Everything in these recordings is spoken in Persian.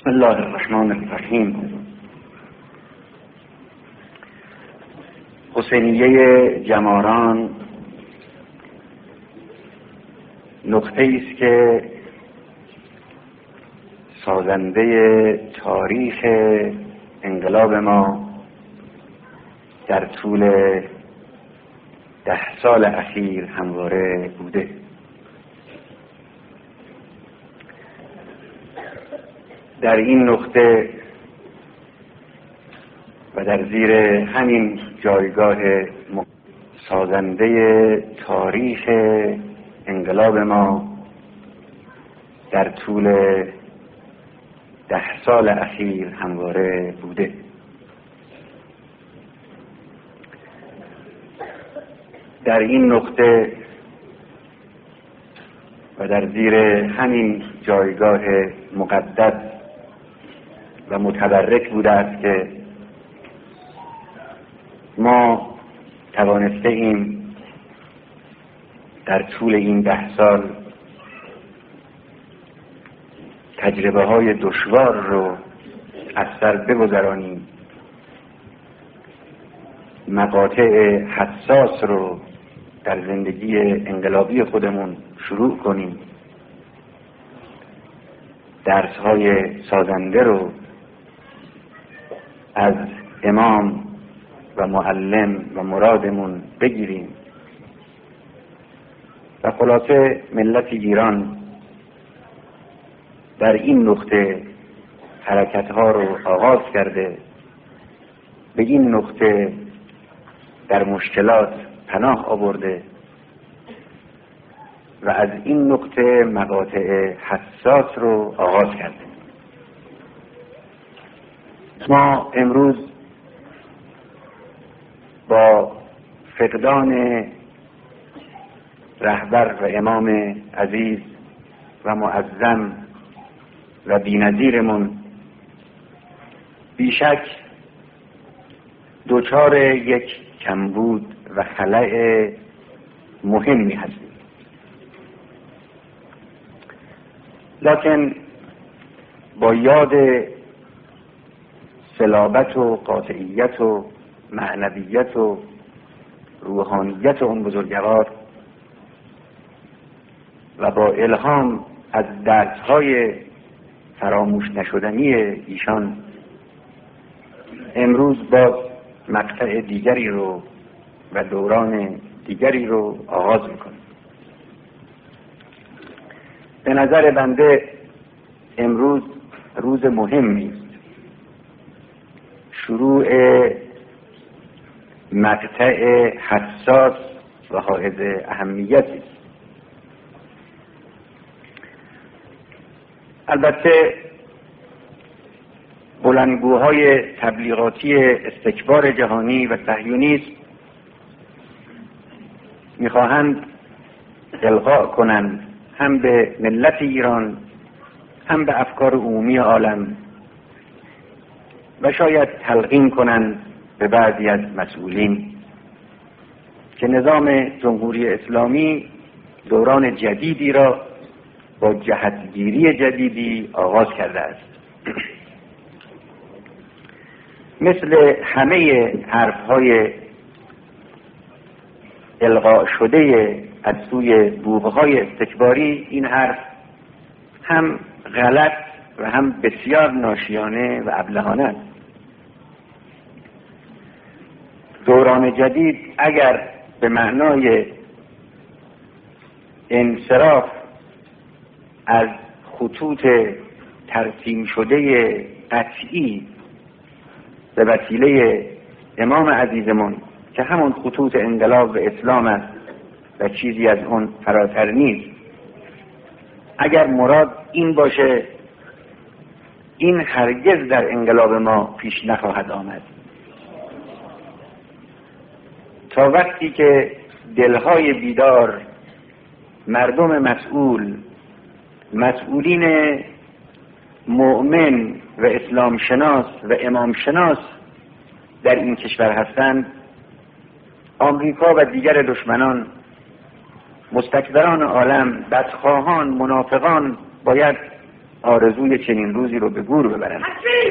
بسم الله الرحمن الرحیم. حسینیه جماران نقطه است که سازنده تاریخ انقلاب ما در طول 10 سال اخیر همواره بوده. در این نقطه و در زیر همین جایگاه سازنده تاریخ انقلاب ما در طول 10 سال اخیر همواره بوده. در این نقطه و در زیر همین جایگاه مقدس و متبرک بوده است که ما توانسته ایم در طول این 10 سال تجربه های دشوار رو از سر بگذرانیم، مقاطع حساس رو در زندگی انقلابی خودمون شروع کنیم، درس های سازنده رو از امام و معلم و مرادمون بگیریم و خلاصه ملت ایران در این نقطه حرکتها رو آغاز کرده، به این نقطه در مشکلات پناه آورده و از این نقطه مقاطع حساس رو آغاز کرده. ما امروز با فقدان رهبر و امام عزیز و معظم و بی‌نظیرمون بیشک دچار یک کمبود و خلأ مهمی هستیم، لکن با یاد صلابت و قاطعیت و معنویت و روحانیت اون بزرگوار و با الهام از درس‌های فراموش نشدنی ایشان امروز باز مقطع دیگری رو و دوران دیگری رو آغاز میکنیم. به نظر بنده امروز روز مهمی است، شروع مقطع حساس و حائز اهمیتی است. البته بلندگوهای تبلیغاتی استکبار جهانی و صهیونیسم میخواهند القا کنند هم به ملت ایران هم به افکار عمومی عالم و شاید تلقین کنند به بعضی از مسئولین که نظام جمهوری اسلامی دوران جدیدی را با جهتگیری جدیدی آغاز کرده است. مثل همه حرفهای القا شده از سوی بوقهای استکباری، این حرف هم غلط و هم بسیار ناشیانه و ابلهانه است. دوران جدید اگر به معنای انصراف از خطوط ترسیم شده قطعی به وسیله امام عزیزمون که همون خطوط انقلاب و اسلام است و چیزی از اون فراتر نیست، اگر مراد این باشه، این هرگز در انقلاب ما پیش نخواهد آمد. تا وقتی که دلهای بیدار، مردم مسئول، مسئولین مؤمن و اسلام شناس و امام شناس در این کشور هستند، آمریکا و دیگر دشمنان، مستکبران عالم، بدخواهان، منافقان باید آرزوی چنین روزی رو به گور ببرند.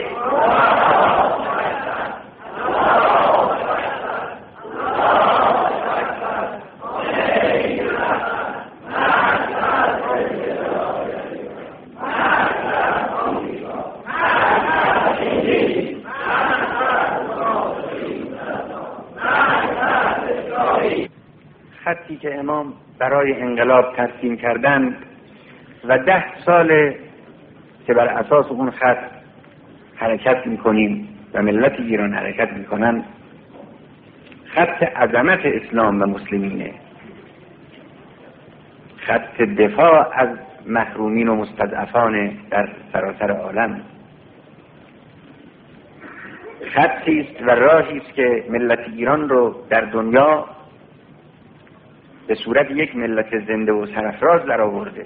خطی که امام برای انقلاب ترسیم کردند و 10 سال که بر اساس اون خط حرکت میکنیم و ملت ایران حرکت میکنن، خط عظمت اسلام و مسلمینه، خط دفاع از محرومین و مستضعفان در سراسر عالم، خطی است و راهی است که ملت ایران رو در دنیا به صورت یک ملت زنده و سرفراز در آورده.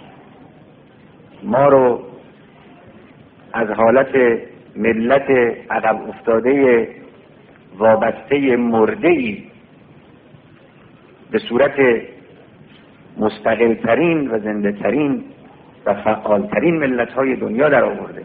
ما رو از حالت ملت عقب افتاده وابسته مرده‌ای به صورت مستقل‌ترین و زنده‌ترین و فعالترین ملت‌های دنیا در آورده.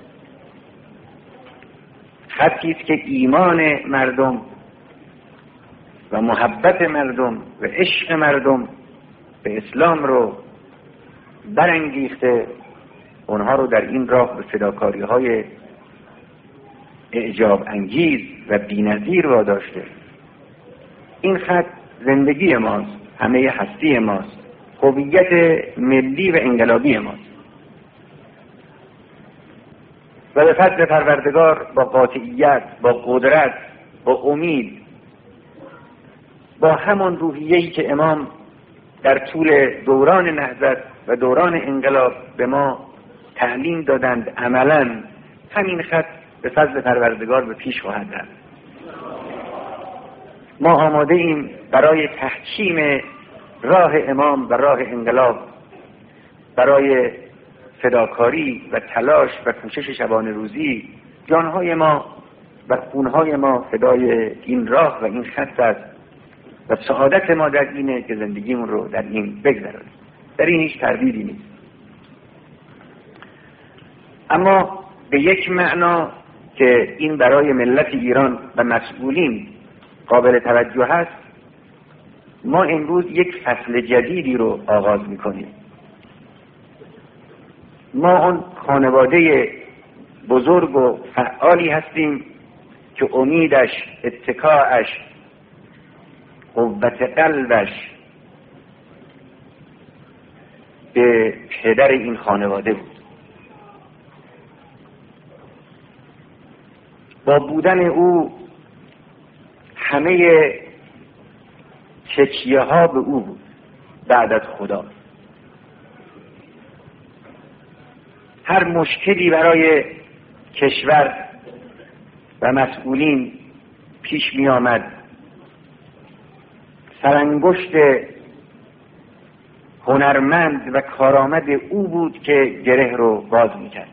خطی است که ایمان مردم و محبت مردم و عشق مردم به اسلام رو برانگیخته، اونها رو در این راه به فداکاری‌های اعجاب انگیز و بی‌نظیر واداشته. این خط زندگی ماست، همه هستی ماست، هویت ملی و انقلابی ماست و به فضل پروردگار با قاطعیت، با قدرت، با امید، با همان روحیه‌ای که امام در طول دوران نهضت و دوران انقلاب به ما تعلیم دادند، عملاً همین خط به فضل پروردگار به پیش خواهد رفت. ما آماده ایم برای تحکیم راه امام و راه انقلاب، برای فداکاری و تلاش و کوشش شبانه روزی. جانهای ما و خونهای ما فدای این راه و این خط است و سعادت ما در اینه که زندگیمون رو در این بگذرونیم. در این هیچ تردیدی نیست. اما به یک معنا که این برای ملت ایران و مسئولین قابل توجه هست، ما امروز یک فصل جدیدی رو آغاز میکنیم. ما اون خانواده بزرگ و فعالی هستیم که امیدش، اتکاعش، قوت قلبش به پدر این خانواده بود. با بودن او همه تکیه ها به او بود بعد از خدا. هر مشکلی برای کشور و مسئولین پیش می آمد، سرانگشت هنرمند و کارآمد او بود که گره رو باز می کرد.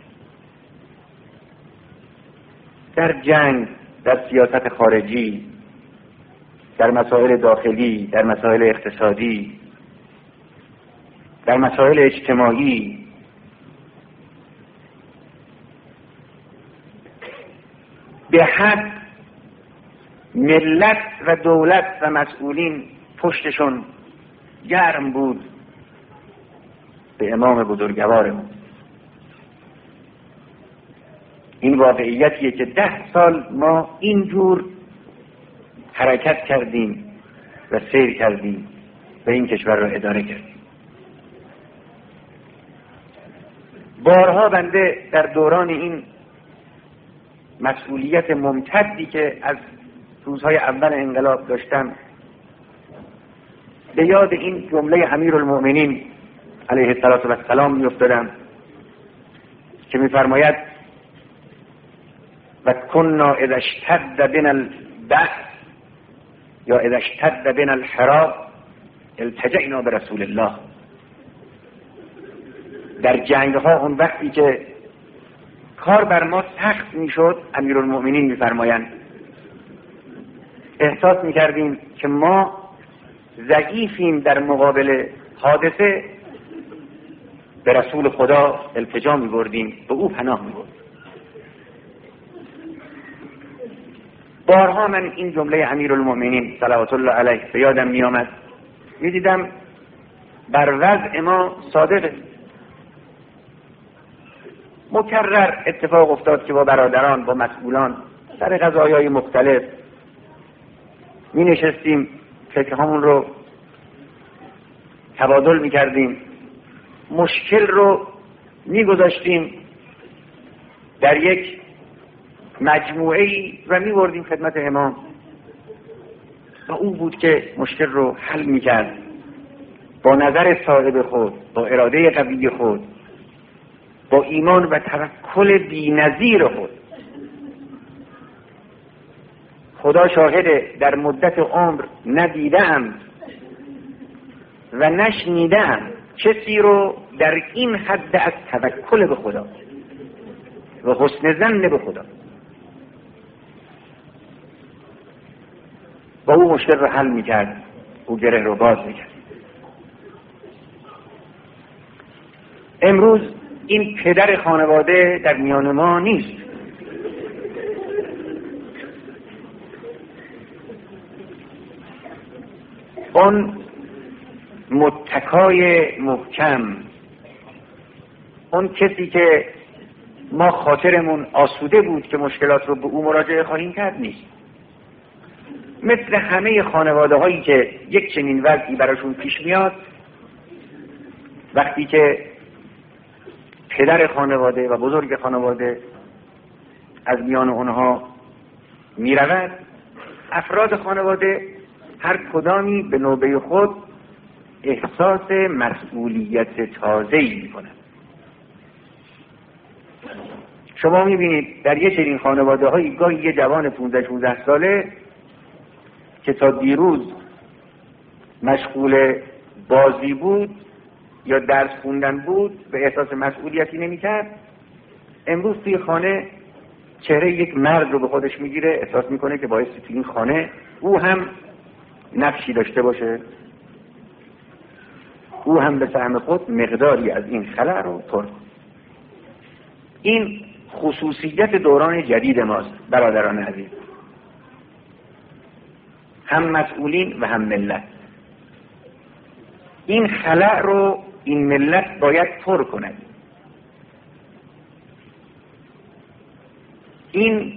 در جنگ، در سیاست خارجی، در مسائل داخلی، در مسائل اقتصادی، در مسائل اجتماعی، به حق ملت و دولت و مسئولین پشتشون گرم بود به امام بزرگوارمون. این واقعیتیه که 10 سال ما اینجور حرکت کردیم و سیر کردیم و این کشور را اداره کردیم. بارها بنده در دوران این مسئولیت ممتدی که از روزهای اول انقلاب داشتم به یاد این جمله امیرالمؤمنین علیه السلام میافتادم که میفرماید و کنا اذا اشتد بنا البأس یا اذا اشتد بنا الحراق التجئنا برسول الله. در جنگ ها اون وقتی که کار بر ما سخت میشد، امیرالمؤمنین میفرمایند احساس میکردیم که ما ضعیفیم در مقابل حادثه به رسول خدا التجا می‌بردیم، به او پناه می‌بردیم. بارها من این جمله امیرالمؤمنین صلوات الله علیه به یادم می‌آمد، می‌دیدم بر وضع ما صادقه. مکرر اتفاق افتاد که با برادران، با مسئولان سر قضایای مختلف می نشستیم، فکرهامون رو تبادل می کردیم، مشکل رو می گذاشتیم در یک مجموعه‌ای و می بردیم خدمت امام و او بود که مشکل رو حل می کرد با نظر صاحب خود، با اراده قوی خود، با ایمان و توکل بی‌نظیر خود. خدا شاهد در مدت عمر ندیدم و نشنیدم کسی رو در این حد از توکل به خدا و حسن ظن به خدا با او مشکل رو حل میکرد، او گره رو باز میکرد. امروز این پدر خانواده در میان ما نیست. اون متکای محکم، اون کسی که ما خاطرمون آسوده بود که مشکلات رو به او مراجعه خواهیم کرد نیست. مثل همه خانواده هایی که یک چنین وضعی براشون پیش میاد، وقتی که پدر خانواده و بزرگ خانواده از میان اونها می رود، افراد خانواده هر کدامی به نوبه خود احساس مسئولیت تازه‌ای می کنند. شما می بینید در یک چنین خانواده هایی گاهی یه جوان 15-16 ساله که تا دیروز مشغول بازی بود یا درس خوندن بود به احساس مسئولیتی نمی‌کرد، امروز توی خانه چهره یک مرد رو به خودش میگیره، احساس میکنه که باعث توی این خانه او هم نقشی داشته باشه، او هم به سهم خود مقداری از این خلأ رو پر. این خصوصیت دوران جدید ماست برادران عزیز، هم مسئولین و هم ملت. این خلأ رو این ملت باید پر کند. این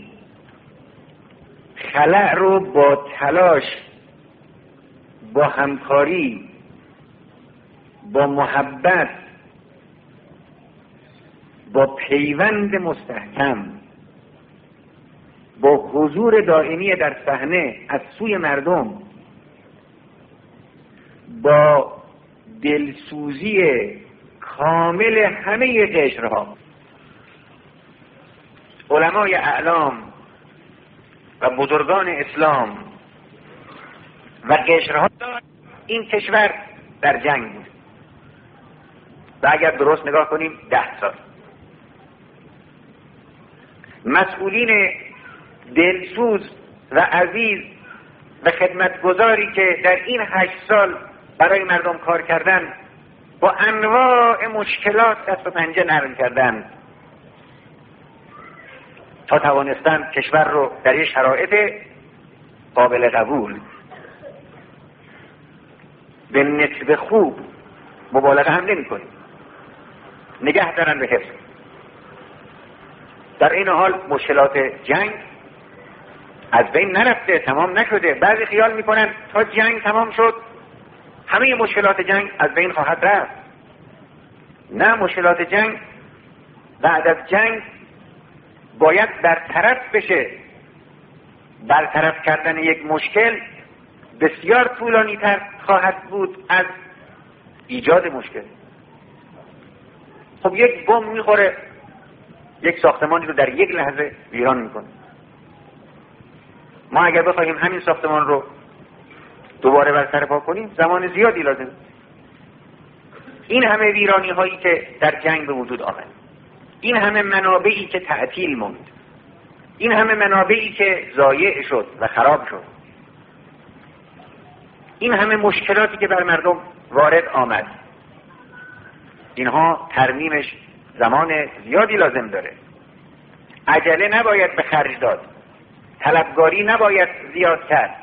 خلأ رو با تلاش، با همکاری، با محبت، با پیوند مستحکم، با حضور دائمی در صحنه از سوی مردم، با دلسوزی کامل همه قشرها، علمای اعلام و بزرگان اسلام و قشرها، این کشور در جنگ بود و اگر درست نگاه کنیم 10 سال. مسئولین دلسوز و عزیز و خدمتگزاری که در این 8 سال برای مردم کار کردن، با انواع مشکلات دست و پنجه نرم کردن تا توانستن کشور رو در یک شرایط قابل قبول به نسبت خوب، مبالغه هم نمی کنیم، نگه دارن به حفظ. در این حال مشکلات جنگ از بین نرفته، تمام نشده. بعضی خیال میکنن تا جنگ تمام شد همه مشکلات جنگ از بین خواهد رفت. نه، مشکلات جنگ بعد از جنگ باید برطرف بشه. برطرف کردن یک مشکل بسیار طولانی تر خواهد بود از ایجاد مشکل. خب یک بمب میخوره، یک ساختمانی رو در یک لحظه ویران میکنه. ما اگر بخوایم همین ساختمان رو دوباره برطرف کنیم زمان زیادی لازم. این همه ویرانی هایی که در جنگ به وجود آمد، این همه منابعی که تعطیل موند، این همه منابعی که ضایع شد و خراب شد، این همه مشکلاتی که بر مردم وارد آمد، اینها ترمیمش زمان زیادی لازم داره. عجله نباید به خرج داد، طلبگاری نباید زیاد کرد،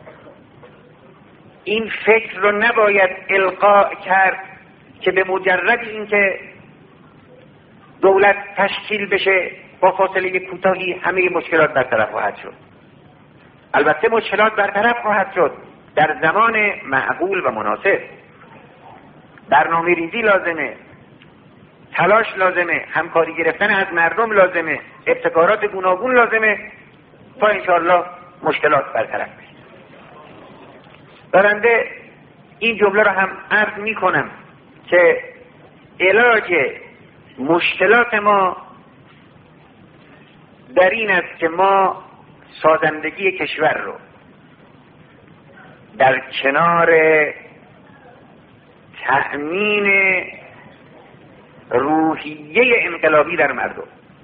این فکر رو نباید القاء کرد که به مجرد اینکه دولت تشکیل بشه با فاصله کوتاهی همه مشکلات برطرف خواهد شد. البته مشکلات برطرف خواهد شد در زمان معقول و مناسب. برنامه ریزی لازمه، تلاش لازمه، همکاری گرفتن از مردم لازمه، ابتکارات گوناگون لازمه تا انشاءالله مشکلات برطرف بشه. بنده این جمله رو هم عرض می کنم که علاج مشکلات ما در این است که ما سازندگی کشور رو در کنار تأمین روحیه انقلابی در مردم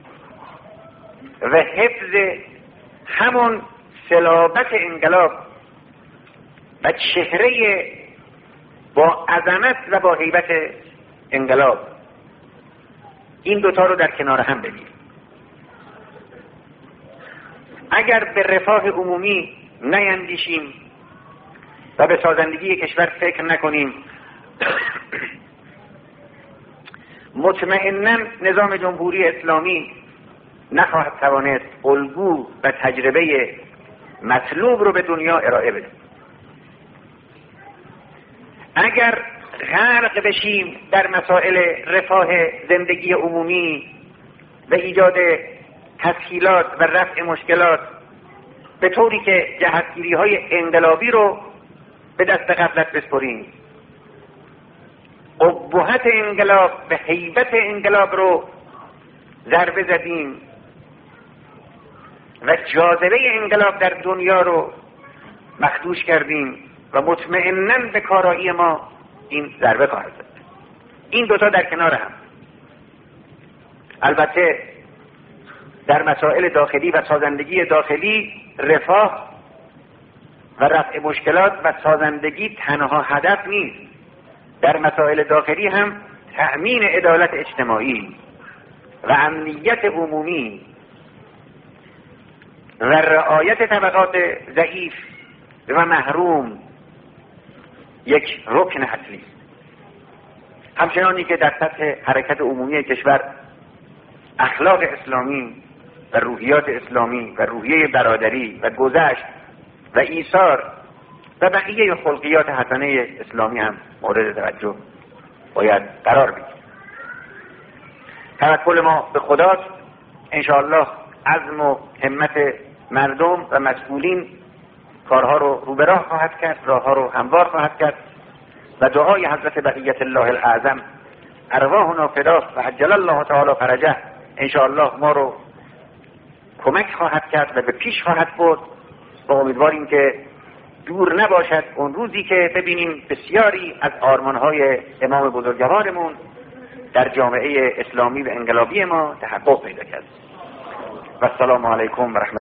و حفظ همون صلابت انقلاب و چهره با عظمت و با هیبت انقلاب، این دوتا رو در کنار هم بگیریم. اگر به رفاه عمومی نیندیشیم و به سازندگی کشور فکر نکنیم، مطمئناً نظام جمهوری اسلامی نخواهد توانست الگو و تجربه مطلوب رو به دنیا ارائه بده. اگر غرق بشیم در مسائل رفاه زندگی عمومی و ایجاد تسهیلات و رفع مشکلات به طوری که جهتگیری‌های انقلابی رو به دست غفلت بسپریم، ابهت انقلاب و هیبت انقلاب رو ضربه زدیم و جاذبه انقلاب در دنیا رو مخدوش کردیم و مطمئناً به کارایی ما این ضربه خواهد زد. این دوتا در کنار هم. البته در مسائل داخلی و سازندگی داخلی رفاه و رفع مشکلات و سازندگی تنها هدف نیست. در مسائل داخلی هم تأمین عدالت اجتماعی و امنیت عمومی و رعایت طبقات ضعیف و محروم یک رکن اصلی. همچنانی که در سطح حرکت عمومی کشور اخلاق اسلامی و روحیات اسلامی و روحیه برادری و گذشت و ایثار و بقیه خلقیات حسنه اسلامی هم مورد توجه باید قرار بگیرد. توکل ما به خداست. انشاءالله عزم و همت مردم و مسئولین کارها رو به راه خواهد کرد، راهها رو هموار خواهد کرد و دعای حضرت بقیت الله الاعظم ارواحنا فداه و عجل الله تعالی فرجه انشاءالله ما رو کمک خواهد کرد و به پیش خواهد برد. و امیدواریم که دور نباشد اون روزی که ببینیم بسیاری از آرمانهای امام بزرگوارمون در جامعه اسلامی و انقلابی ما تحقق پیدا کرد. و السلام علیکم و رحمت